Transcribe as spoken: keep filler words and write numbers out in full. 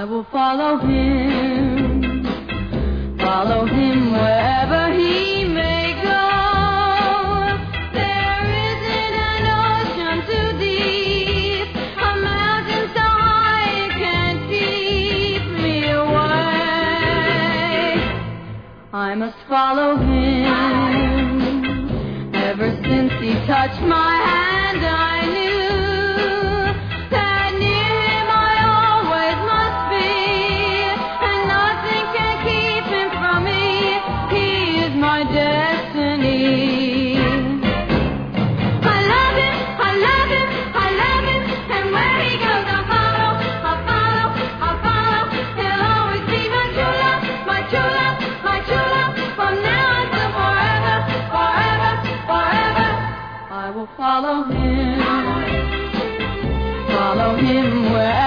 I will follow him, follow him wherever he may go. There isn't an ocean too deep, a mountain so high it can't keep me away. I must follow him. Ever since he touched my hand, I knew that near him I always must be, and nothing can keep him from me. He is my destiny. I love him, I love him, I love him, and where he goes I'll follow, I'll follow, I'll follow. He'll always be my true love, my true love, my true love, from now until forever, forever, forever. I will follow him, follow him wherever